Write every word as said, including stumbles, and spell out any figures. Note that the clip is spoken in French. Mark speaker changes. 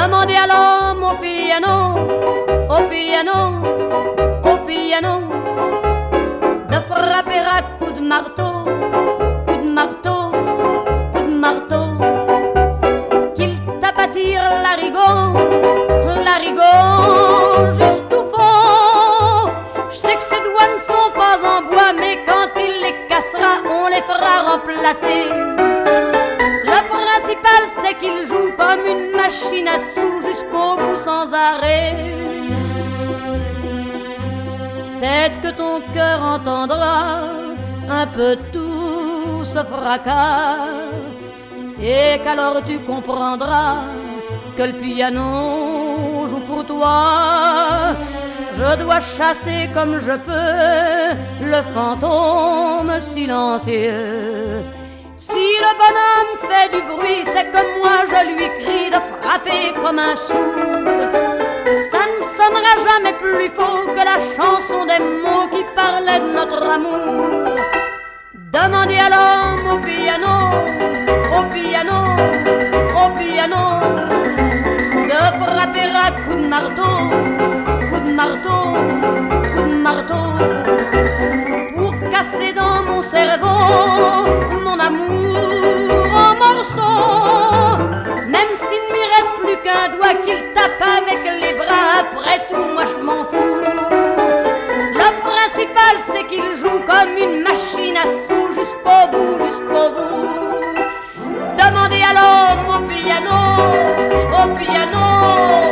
Speaker 1: Demandez à l'homme au piano, au piano, au piano, de frapper à coups de marteau, coups de marteau, coups de marteau, qu'il tape à tir l'arigot, l'arigot juste au fond. Je sais que ses doigts ne sont pas en bois, mais quand il les cassera, on les fera remplacer. Le principal, c'est qu'il joue comme une machine à sous jusqu'au bout sans arrêt. Peut-être que ton cœur entendra un peu tout ce fracas, et qu'alors tu comprendras que le piano joue pour toi. Je dois chasser comme je peux le fantôme silencieux. Si le bonhomme fait du bruit, c'est que moi je lui crie de frapper comme un sourd. Ça ne sonnera jamais plus faux que la chanson des mots qui parlaient de notre amour. Demandez à l'homme au piano, au piano, au piano, de frapper à coups de marteau, coups de marteau, coups de marteau, pour casser dans mon cerveau mon amour en morceaux. Même s'il ne m'y reste plus qu'un doigt qu'il tape avec les bras, après tout moi je m'en fous. Le principal c'est qu'il joue comme une machine à sous jusqu'au bout, jusqu'au bout. Demandez à l'homme au piano, au piano,